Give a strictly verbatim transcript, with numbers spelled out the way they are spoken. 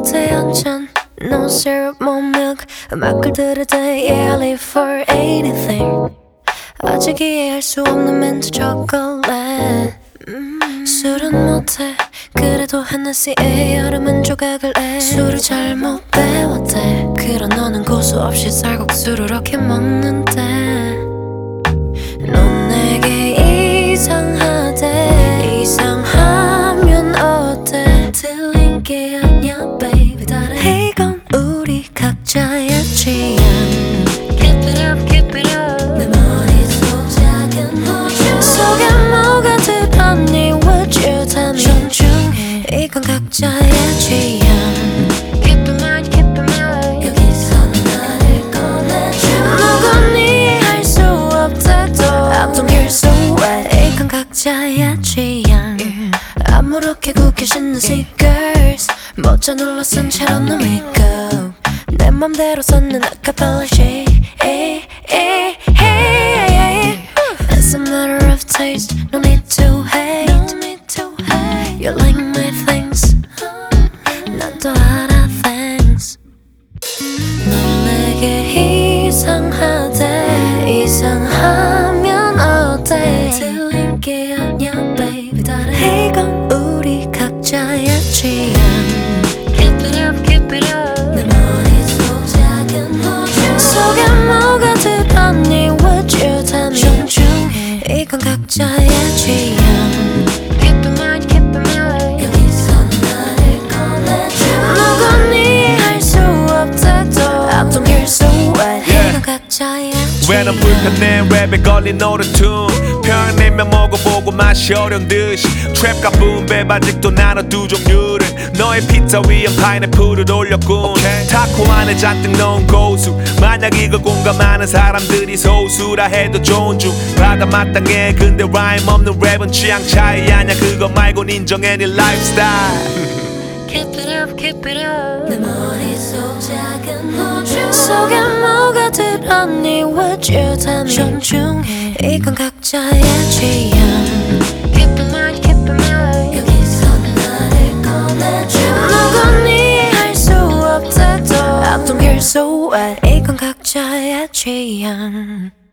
못해 한잔 No syrup, no milk 음악을 들을 때 Yeah, I live for anything 아직 이해할 수 없는 멘트 초콜릿 음. 술은 못해 그래도 하나씩에 여름은 조각을 해 술을 잘못 배웠대 그런 너는 고수 없이 쌀국수를 이렇게 먹는데 넌 내게 이상하대 이상하면 어때 틀린 게 아니야 baby 다른 이건 우리 각자의 취향 Keep it up, keep it up 내 머릿속 작은 호주 속에 뭐가 들었니 Would you tell me 존중해 이건 각자의 취향 Keep in mind, keep in mind 여기서 나를 꺼내줘 누군 이해할 수 없대도 I don't care so what 이건 각자의 취향 아무렇게 굳게 신는 sneakers 모자 눌러 쓴 채로 너 makeup 내 맘대로 썼는 아카펠라 shit It's a matter of taste No need to hate You like my things 나도 알아 thanks 넌 내게 이상하대 이상하면 어때 틀린 게 아니야 baby 다른 이건 우리 각자의 취향 Keep it up, keep it up 내 머릿속 작은 호주 속에 뭐가 들었니 Would you tell me 존중해 이건 각자의 취향 Keep in mind, keep in mind 여기서 나를 꺼내줘 누군 이해할 수 없대도 I don't care so what 이건 각자의 왜 넌 불편해 랩에 걸린 노래툰 평내면 먹어보고 맛이 어려운 듯이 트랩과 붐백 아직도 나눠 두 종류를 너의 피자 위에 파인애플을 올렸군 okay. 타코 안에 잔뜩 넣은 고수 만약 이걸 공감하는 사람들이 소수라 해도 존중 받아 마땅해 근데 라임 없는 랩은 취향 차이 아냐 그거 말곤 인정해 네 라이프스타일 Keep it up, keep it up 내 머릿속 작은 호주 속에 뭐가 들었니 Would you tell me 존중해 이건 각자의 취향 Keep in mind, keep in mind 여기서 나를 꺼내줘 누군 이해할 수 없대도 I don't care so what 이건 각자의 취향